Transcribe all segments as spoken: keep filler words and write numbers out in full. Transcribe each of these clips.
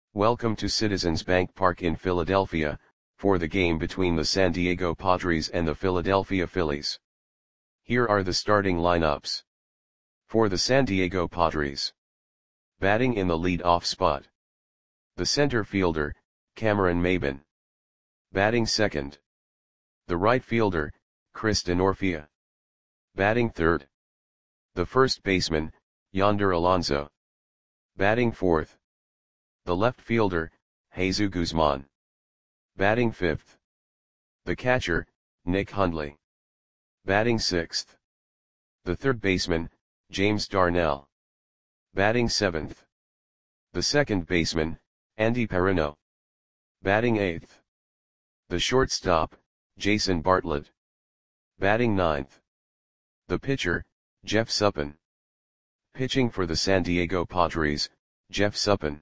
Welcome to Citizens Bank Park in Philadelphia, for the game between the San Diego Padres and the Philadelphia Phillies. Here are the starting lineups. For the San Diego Padres. Batting in the lead-off spot. The center fielder, Cameron Maybin. Batting second. The right fielder, Chris Denorfia. Batting third. The first baseman, Yonder Alonso. Batting fourth. The left fielder, Jesus Guzman. Batting fifth. The catcher, Nick Hundley. Batting sixth. The third baseman, James Darnell. Batting seventh. The second baseman, Andy Perino. Batting eighth. The shortstop, Jason Bartlett. Batting ninth. The pitcher, Jeff Suppan. Pitching for the San Diego Padres, Jeff Suppan.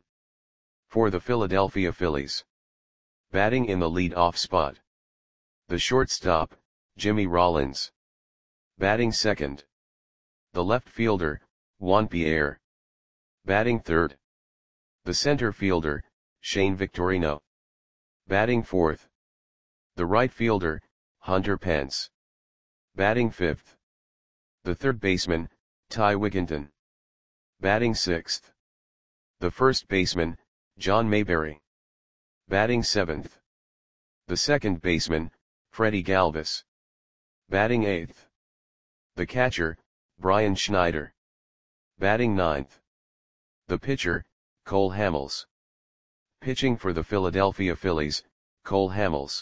For the Philadelphia Phillies. Batting in the lead-off spot. The shortstop, Jimmy Rollins. Batting second. The left fielder, Juan Pierre. Batting third. The center fielder, Shane Victorino. Batting fourth. The right fielder, Hunter Pence. Batting fifth. The third baseman, Ty Wigginton. Batting sixth. The first baseman, John Mayberry. Batting seventh. The second baseman, Freddie Galvis. Batting eighth. The catcher, Brian Schneider. Batting ninth. The pitcher, Cole Hamels. Pitching for the Philadelphia Phillies, Cole Hamels.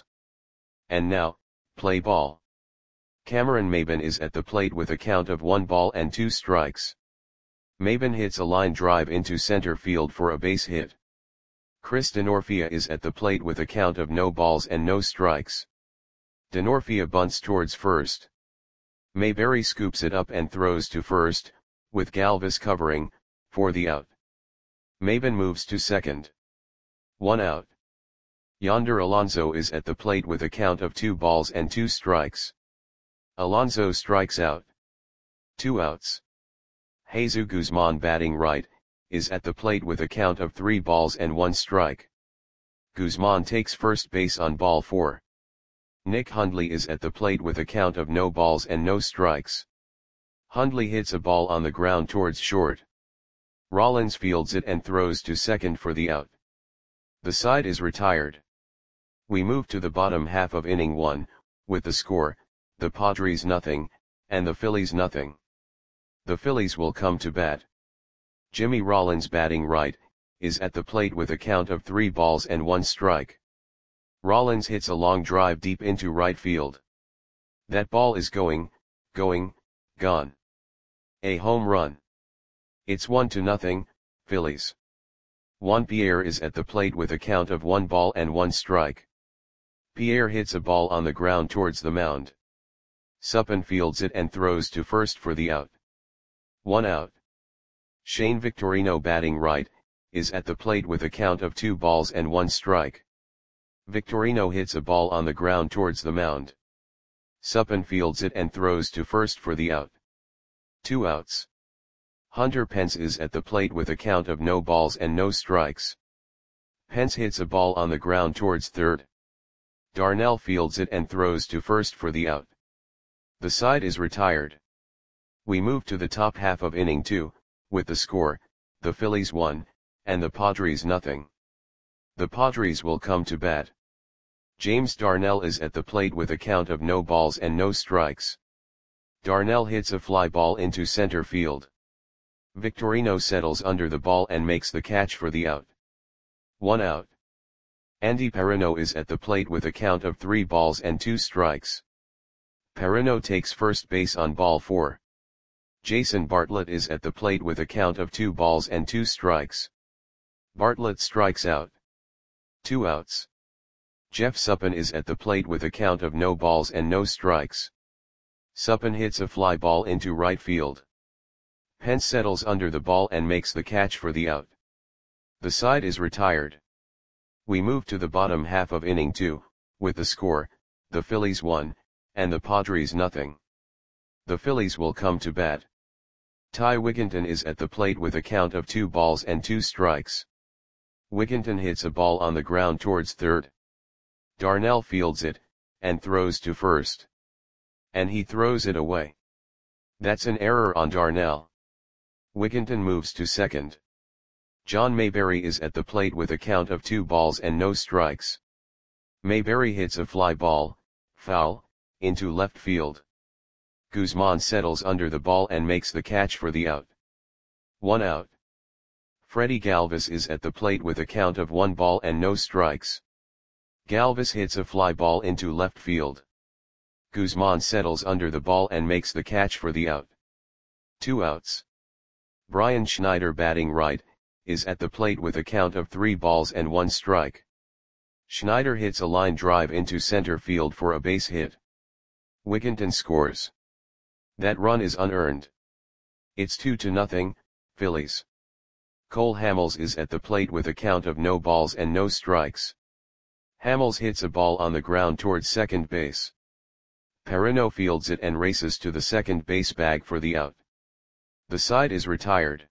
And now, play ball. Cameron Maybin is at the plate with a count of one ball and two strikes. Maybin hits a line drive into center field for a base hit. Chris Denorfia is at the plate with a count of no balls and no strikes. Denorfia bunts towards first. Mayberry scoops it up and throws to first, with Galvis covering, for the out. Maybin moves to second. One out. Yonder Alonso is at the plate with a count of two balls and two strikes. Alonso strikes out. Two outs. Jesus Guzman, batting right, is at the plate with a count of three balls and one strike. Guzman takes first base on ball four. Nick Hundley is at the plate with a count of no balls and no strikes. Hundley hits a ball on the ground towards short. Rollins fields it and throws to second for the out. The side is retired. We move to the bottom half of inning one, with the score, the Padres nothing, and the Phillies nothing. The Phillies will come to bat. Jimmy Rollins, batting right, is at the plate with a count of three balls and one strike. Rollins hits a long drive deep into right field. That ball is going, going, gone. A home run. It's one to nothing, Phillies. Juan Pierre is at the plate with a count of one ball and one strike. Pierre hits a ball on the ground towards the mound. Suppan fields it and throws to first for the out. One out. Shane Victorino, batting right, is at the plate with a count of two balls and one strike. Victorino hits a ball on the ground towards the mound. Suppan fields it and throws to first for the out. Two outs. Hunter Pence is at the plate with a count of no balls and no strikes. Pence hits a ball on the ground towards third. Darnell fields it and throws to first for the out. The side is retired. We move to the top half of inning two, with the score, the Phillies one, and the Padres nothing. The Padres will come to bat. James Darnell is at the plate with a count of no balls and no strikes. Darnell hits a fly ball into center field. Victorino settles under the ball and makes the catch for the out. One out. Andy Perino is at the plate with a count of three balls and two strikes. Perino takes first base on ball four. Jason Bartlett is at the plate with a count of two balls and two strikes. Bartlett strikes out. Two outs. Jeff Suppan is at the plate with a count of no balls and no strikes. Suppan hits a fly ball into right field. Pence settles under the ball and makes the catch for the out. The side is retired. We move to the bottom half of inning two, with the score, the Phillies one, and the Padres nothing. The Phillies will come to bat. Ty Wigginton is at the plate with a count of two balls and two strikes. Wigginton hits a ball on the ground towards third. Darnell fields it, and throws to first. And he throws it away. That's an error on Darnell. Wigginton moves to second. John Mayberry is at the plate with a count of two balls and no strikes. Mayberry hits a fly ball, foul, into left field. Guzman settles under the ball and makes the catch for the out. One out. Freddie Galvis is at the plate with a count of one ball and no strikes. Galvis hits a fly ball into left field. Guzman settles under the ball and makes the catch for the out. Two outs. Brian Schneider, batting right, is at the plate with a count of three balls and one strike. Schneider hits a line drive into center field for a base hit. Wigginton scores. That run is unearned. It's two to nothing, Phillies. Cole Hamels is at the plate with a count of no balls and no strikes. Hamels hits a ball on the ground towards second base. Perino fields it and races to the second base bag for the out. The side is retired.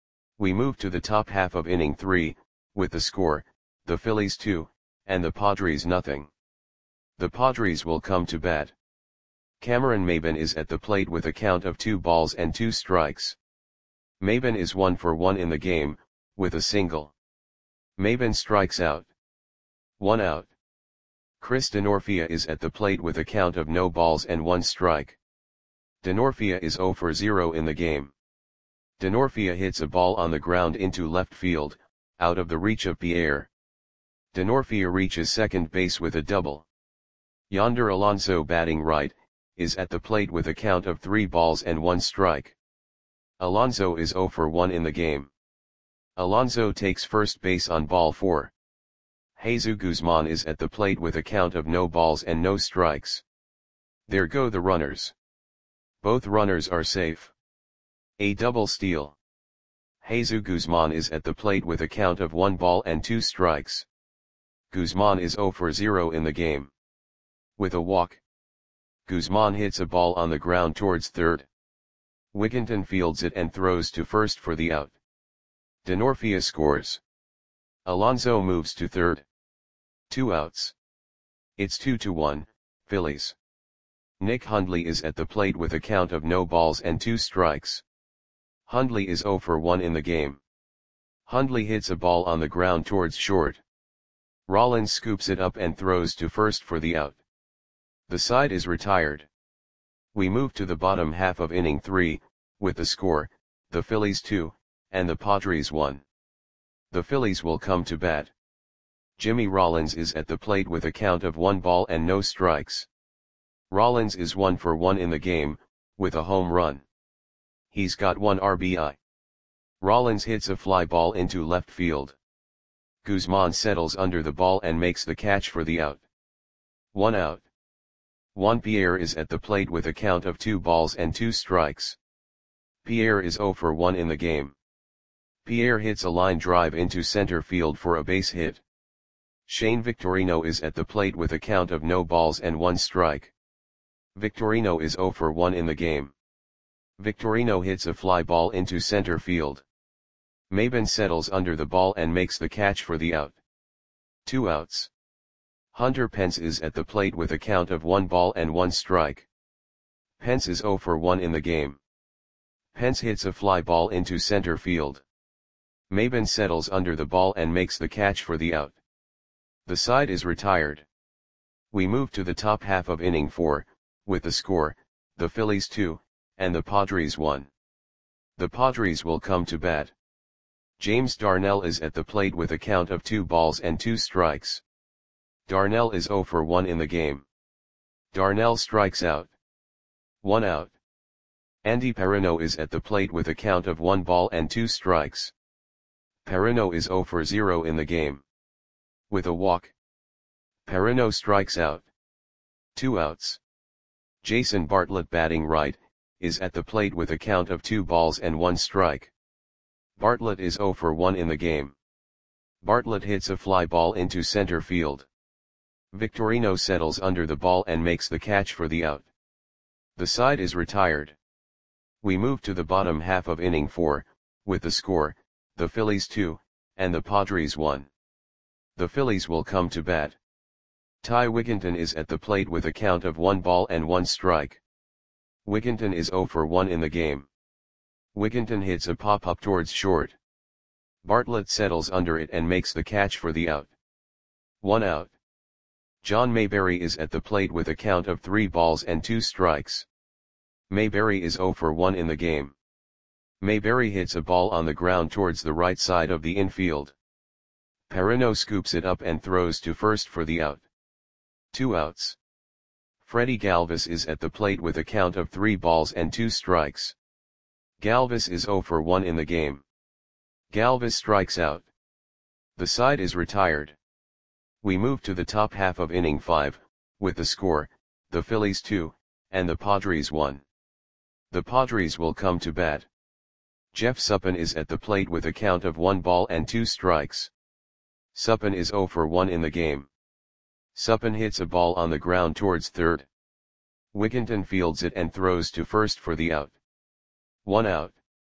We move to the top half of inning three, with the score, the Phillies two, and the Padres nothing. The Padres will come to bat. Cameron Maybin is at the plate with a count of two balls and two strikes. Maybin is one for one in the game, with a single. Maybin strikes out. One out. Chris Denorfia is at the plate with a count of no balls and one strike. Denorfia is zero for zero in the game. Denorfia hits a ball on the ground into left field, out of the reach of Pierre. Denorfia reaches second base with a double. Yonder Alonso, batting right, is at the plate with a count of three balls and one strike. Alonso is zero for one in the game. Alonso takes first base on ball four. Jesus Guzman is at the plate with a count of no balls and no strikes. There go the runners. Both runners are safe. A double steal. Jesus Guzman is at the plate with a count of one ball and two strikes. Guzman is zero for zero in the game. With a walk. Guzman hits a ball on the ground towards third. Wigginton fields it and throws to first for the out. Denorfia scores. Alonso moves to third. Two outs. It's two to one, Phillies. Nick Hundley is at the plate with a count of no balls and two strikes. Hundley is zero for one in the game. Hundley hits a ball on the ground towards short. Rollins scoops it up and throws to first for the out. The side is retired. We move to the bottom half of inning three, with the score, the Phillies two, and the Padres one. The Phillies will come to bat. Jimmy Rollins is at the plate with a count of one ball and no strikes. Rollins is one for one in the game, with a home run. He's got one R B I. Rollins hits a fly ball into left field. Guzman settles under the ball and makes the catch for the out. One out. Juan Pierre is at the plate with a count of two balls and two strikes. Pierre is zero for one in the game. Pierre hits a line drive into center field for a base hit. Shane Victorino is at the plate with a count of no balls and one strike. Victorino is zero for one in the game. Victorino hits a fly ball into center field. Maybin settles under the ball and makes the catch for the out. Two outs. Hunter Pence is at the plate with a count of one ball and one strike. Pence is zero for one in the game. Pence hits a fly ball into center field. Maybin settles under the ball and makes the catch for the out. The side is retired. We move to the top half of inning four, with the score, the Phillies two, and the Padres one. The Padres will come to bat. James Darnell is at the plate with a count of two balls and two strikes. Darnell is zero for one in the game. Darnell strikes out. One out. Andy Perino is at the plate with a count of one ball and two strikes. Perino is zero for zero in the game. With a walk. Perino strikes out. Two outs. Jason Bartlett, batting right, is at the plate with a count of two balls and one strike. Bartlett is zero for one in the game. Bartlett hits a fly ball into center field. Victorino settles under the ball and makes the catch for the out. The side is retired. We move to the bottom half of inning four, with the score, the Phillies two, and the Padres one. The Phillies will come to bat. Ty Wigginton is at the plate with a count of one ball and one strike. Wigginton is zero for one in the game. Wigginton hits a pop-up towards short. Bartlett settles under it and makes the catch for the out. One out. John Mayberry is at the plate with a count of three balls and two strikes. Mayberry is zero for one in the game. Mayberry hits a ball on the ground towards the right side of the infield. Perino scoops it up and throws to first for the out. Two outs. Freddie Galvis is at the plate with a count of three balls and two strikes. Galvis is zero for one in the game. Galvis strikes out. The side is retired. We move to the top half of inning five, with the score, the Phillies two, and the Padres one. The Padres will come to bat. Jeff Suppan is at the plate with a count of one ball and two strikes. Suppan is zero for one in the game. Suppan hits a ball on the ground towards third. Wigginton fields it and throws to first for the out. One out.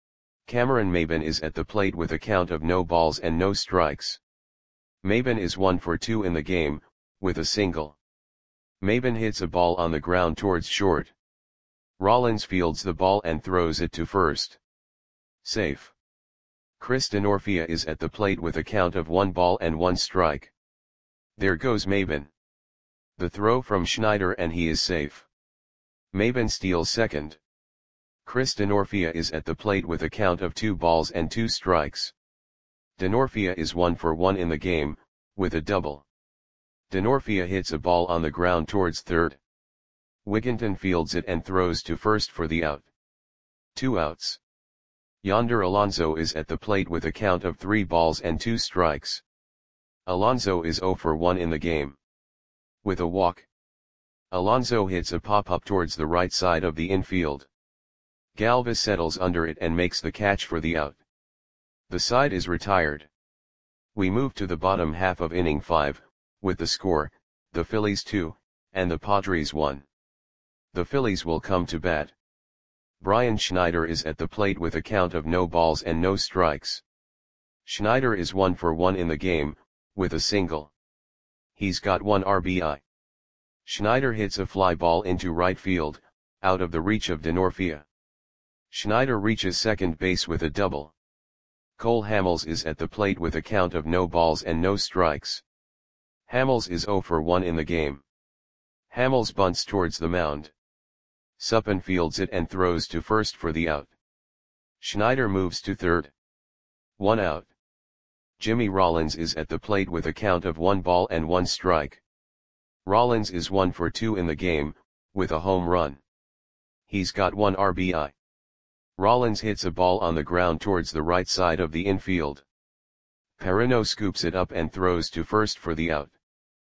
Cameron Maybin is at the plate with a count of no balls and no strikes. Maybin is one for two in the game, with a single. Maybin hits a ball on the ground towards short. Rollins fields the ball and throws it to first. Safe. Chris Denorfia is at the plate with a count of one ball and one strike. There goes Maybin. The throw from Schneider and he is safe. Maybin steals second. Chris Denorfia is at the plate with a count of two balls and two strikes. Denorfia is one for one in the game, with a double. Denorfia hits a ball on the ground towards third. Wigginton fields it and throws to first for the out. Two outs. Yonder Alonso is at the plate with a count of three balls and two strikes. Alonso is zero for one in the game. With a walk. Alonso hits a pop-up towards the right side of the infield. Galvis settles under it and makes the catch for the out. The side is retired. We move to the bottom half of inning five, with the score, the Phillies two, and the Padres one. The Phillies will come to bat. Brian Schneider is at the plate with a count of no balls and no strikes. Schneider is one for one in the game, with a single. He's got one R B I. Schneider hits a fly ball into right field, out of the reach of Denorfia. Schneider reaches second base with a double. Cole Hamels is at the plate with a count of no balls and no strikes. Hamels is zero for one in the game. Hamels bunts towards the mound. Suppan fields it and throws to first for the out. Schneider moves to third. One out. Jimmy Rollins is at the plate with a count of one ball and one strike. Rollins is one for two in the game, with a home run. He's got one R B I. Rollins hits a ball on the ground towards the right side of the infield. Perino scoops it up and throws to first for the out.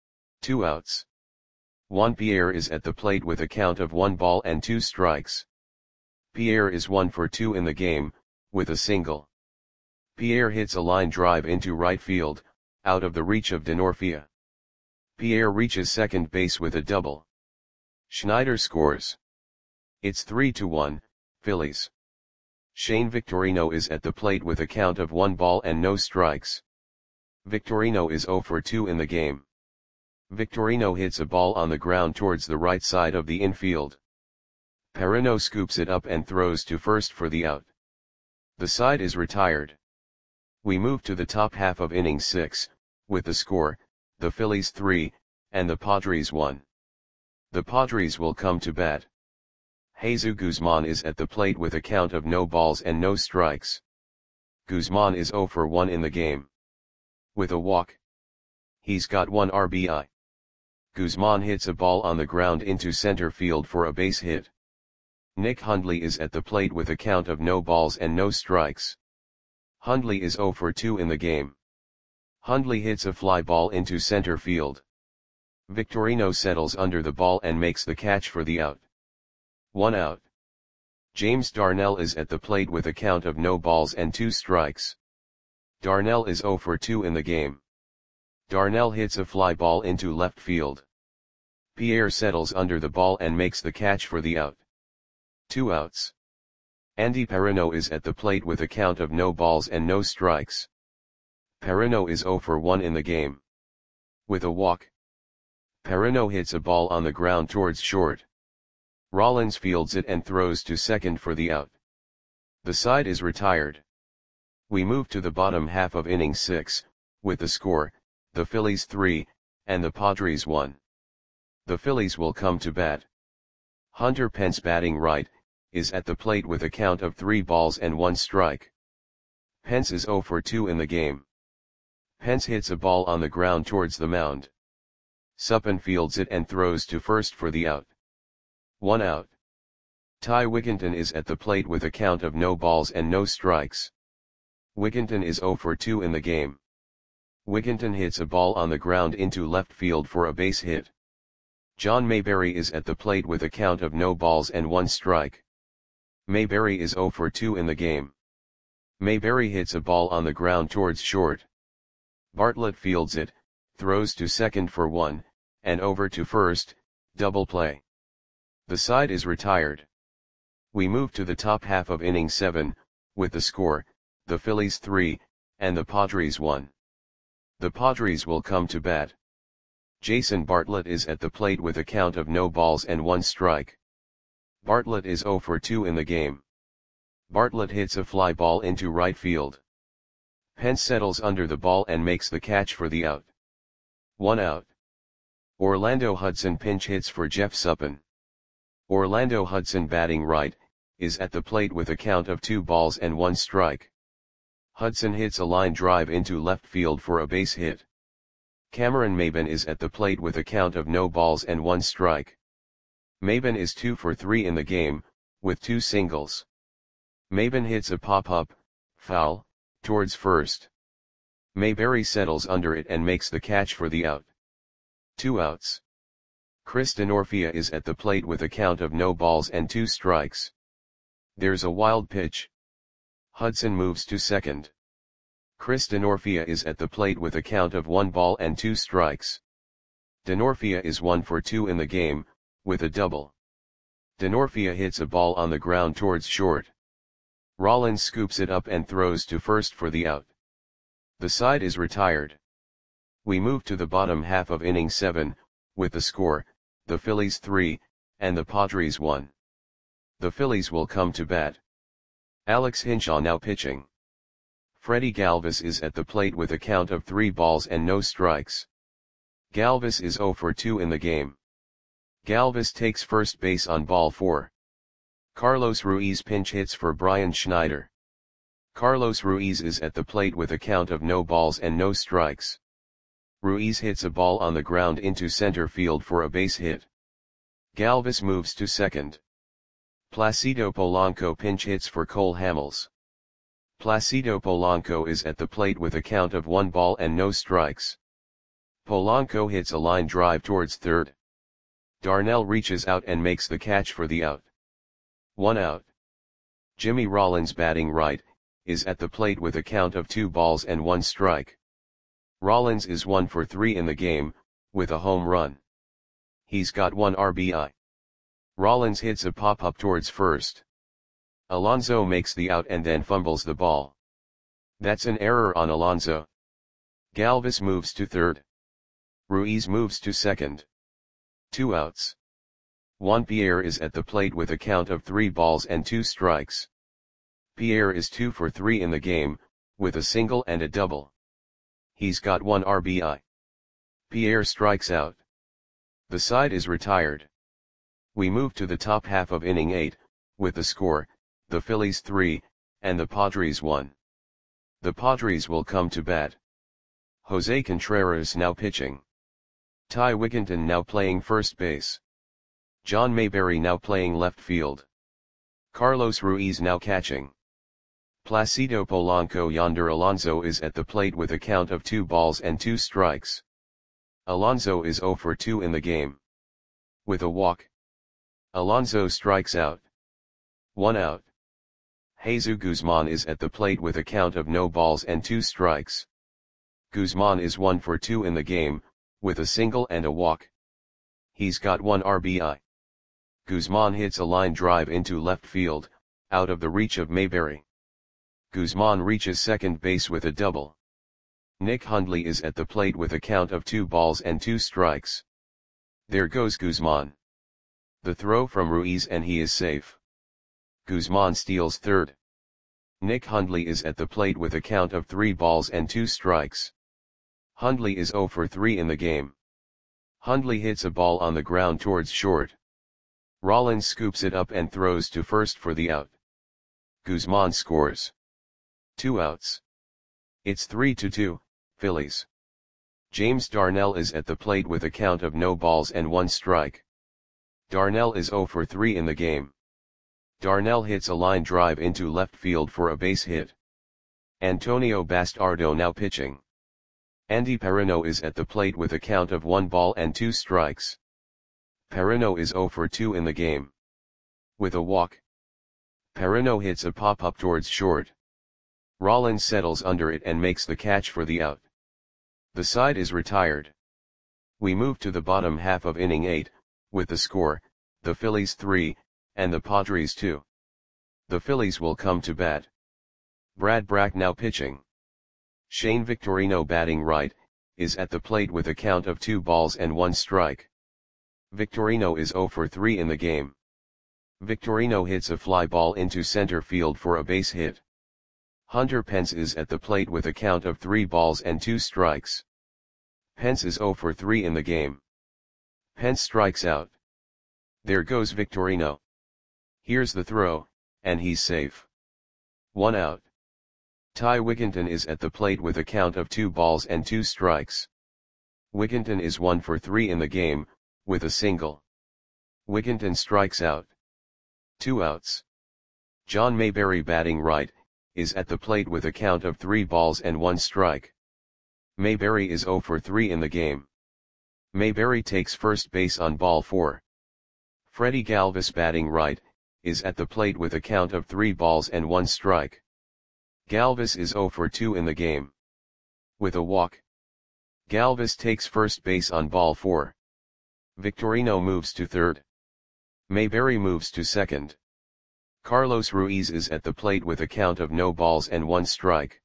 Two outs. Juan Pierre is at the plate with a count of one ball and two strikes. Pierre is one for two in the game, with a single. Pierre hits a line drive into right field, out of the reach of Denorfia. Pierre reaches second base with a double. Schneider scores. It's three to one, Phillies. Shane Victorino is at the plate with a count of one ball and no strikes. Victorino is zero for two in the game. Victorino hits a ball on the ground towards the right side of the infield. Perino scoops it up and throws to first for the out. The side is retired. We move to the top half of inning six, with the score, the Phillies three, and the Padres one. The Padres will come to bat. Jesus Guzman is at the plate with a count of no balls and no strikes. Guzman is zero for one in the game. With a walk. He's got one R B I. Guzman hits a ball on the ground into center field for a base hit. Nick Hundley is at the plate with a count of no balls and no strikes. Hundley is zero for two in the game. Hundley hits a fly ball into center field. Victorino settles under the ball and makes the catch for the out. One out. James Darnell is at the plate with a count of no balls and two strikes. Darnell is zero for two in the game. Darnell hits a fly ball into left field. Pierre settles under the ball and makes the catch for the out. Two outs. Andy Perino is at the plate with a count of no balls and no strikes. Perino is zero for one in the game. With a walk, Perino hits a ball on the ground towards short. Rollins fields it and throws to second for the out. The side is retired. We move to the bottom half of inning six, with the score, the Phillies three, and the Padres one. The Phillies will come to bat. Hunter Pence, batting right, is at the plate with a count of three balls and one strike. Pence is oh for two in the game. Pence hits a ball on the ground towards the mound. Suppan fields it and throws to first for the out. One out. Ty Wigginton is at the plate with a count of no balls and no strikes. Wigginton is oh for two in the game. Wigginton hits a ball on the ground into left field for a base hit. John Mayberry is at the plate with a count of no balls and one strike. Mayberry is oh for two in the game. Mayberry hits a ball on the ground towards short. Bartlett fields it, throws to second for one, and over to first, double play. The side is retired. We move to the top half of inning seven, with the score, the Phillies three, and the Padres one. The Padres will come to bat. Jason Bartlett is at the plate with a count of no balls and one strike. Bartlett is oh for two in the game. Bartlett hits a fly ball into right field. Pence settles under the ball and makes the catch for the out. One out. Orlando Hudson pinch hits for Jeff Suppan. Orlando Hudson, batting right, is at the plate with a count of two balls and one strike. Hudson hits a line drive into left field for a base hit. Cameron Maybin is at the plate with a count of no balls and one strike. Maybin is two for three in the game, with two singles. Maybin hits a pop-up, foul, towards first. Mayberry settles under it and makes the catch for the out. Two outs. Chris Denorfia is at the plate with a count of no balls and two strikes. There's a wild pitch. Hudson moves to second. Chris Denorfia is at the plate with a count of one ball and two strikes. Denorfia is one for two in the game, with a double. Denorfia hits a ball on the ground towards short. Rollins scoops it up and throws to first for the out. The side is retired. We move to the bottom half of inning seven, with the score, the Phillies three, and the Padres one. The Phillies will come to bat. Alex Hinshaw now pitching. Freddie Galvis is at the plate with a count of three balls and no strikes. Galvis is oh for two in the game. Galvis takes first base on ball four. Carlos Ruiz pinch hits for Brian Schneider. Carlos Ruiz is at the plate with a count of no balls and no strikes. Ruiz hits a ball on the ground into center field for a base hit. Galvis moves to second. Placido Polanco pinch hits for Cole Hamels. Placido Polanco is at the plate with a count of one ball and no strikes. Polanco hits a line drive towards third. Darnell reaches out and makes the catch for the out. One out. Jimmy Rollins, batting right, is at the plate with a count of two balls and one strike. Rollins is one for three in the game, with a home run. He's got one R B I. Rollins hits a pop-up towards first. Alonso makes the out and then fumbles the ball. That's an error on Alonso. Galvis moves to third. Ruiz moves to second. Two outs. Juan Pierre is at the plate with a count of three balls and two strikes. Pierre is two for three in the game, with a single and a double. He's got one R B I. Pierre strikes out. The side is retired. We move to the top half of inning eight, with the score, the Phillies three, and the Padres one. The Padres will come to bat. Jose Contreras now pitching. Ty Wigginton now playing first base. John Mayberry now playing left field. Carlos Ruiz now catching. Placido Polanco Yonder Alonso is at the plate with a count of two balls and two strikes. Alonso is oh for two in the game. With a walk. Alonso strikes out. One out. Jesus Guzman is at the plate with a count of no balls and two strikes. Guzman is one for two in the game, with a single and a walk. He's got one R B I. Guzman hits a line drive into left field, out of the reach of Mayberry. Guzman reaches second base with a double. Nick Hundley is at the plate with a count of two balls and two strikes. There goes Guzman. The throw from Ruiz and he is safe. Guzman steals third. Nick Hundley is at the plate with a count of three balls and two strikes. Hundley is zero for three in the game. Hundley hits a ball on the ground towards short. Rollins scoops it up and throws to first for the out. Guzman scores. Two outs. It's three to two, Phillies. James Darnell is at the plate with a count of no balls and one strike. Darnell is zero for three in the game. Darnell hits a line drive into left field for a base hit. Antonio Bastardo now pitching. Andy Perino is at the plate with a count of one ball and two strikes. Perino is zero for two in the game. With a walk, Perino hits a pop-up towards short. Rollins settles under it and makes the catch for the out. The side is retired. We move to the bottom half of inning eight, with the score, the Phillies three, and the Padres two. The Phillies will come to bat. Brad Brach now pitching. Shane Victorino batting right, is at the plate with a count of two balls and one strike. Victorino is zero for three in the game. Victorino hits a fly ball into center field for a base hit. Hunter Pence is at the plate with a count of three balls and two strikes. Pence is zero for three in the game. Pence strikes out. There goes Victorino. Here's the throw, and he's safe. One out. Ty Wigginton is at the plate with a count of two balls and two strikes. Wigginton is one for three in the game, with a single. Wigginton strikes out. Two outs. John Mayberry batting right, is at the plate with a count of three balls and one strike. Mayberry is zero for three in the game. Mayberry takes first base on ball four. Freddie Galvis batting right, is at the plate with a count of three balls and one strike. Galvis is zero for two in the game. With a walk, Galvis takes first base on ball four. Victorino moves to third. Mayberry moves to second. Carlos Ruiz is at the plate with a count of no balls and one strike.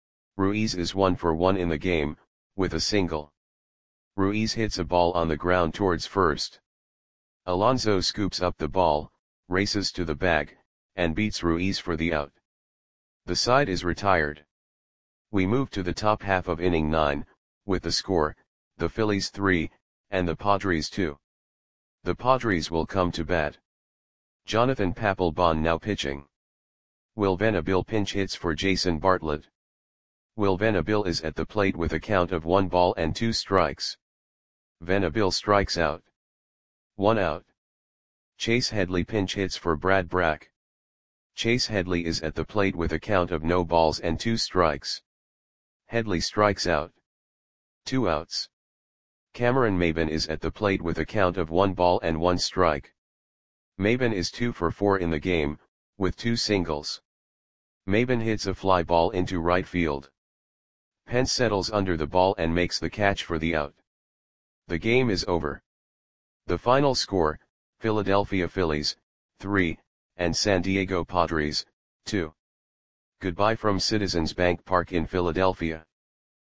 Ruiz is one for one in the game, with a single. Ruiz hits a ball on the ground towards first. Alonso scoops up the ball, races to the bag, and beats Ruiz for the out. The side is retired. We move to the top half of inning nine, with the score, the Phillies three, and the Padres two. The Padres will come to bat. Jonathan Papelbon now pitching. Will Venable pinch hits for Jason Bartlett. Will Venable is at the plate with a count of one ball and two strikes. Venable strikes out. One out. Chase Headley pinch hits for Brad Brach. Chase Headley is at the plate with a count of no balls and two strikes. Headley strikes out. Two outs. Cameron Maybin is at the plate with a count of one ball and one strike. Maybin is two for four in the game, with two singles. Maybin hits a fly ball into right field. Pence settles under the ball and makes the catch for the out. The game is over. The final score, Philadelphia Phillies, three, and San Diego Padres, two. Goodbye from Citizens Bank Park in Philadelphia.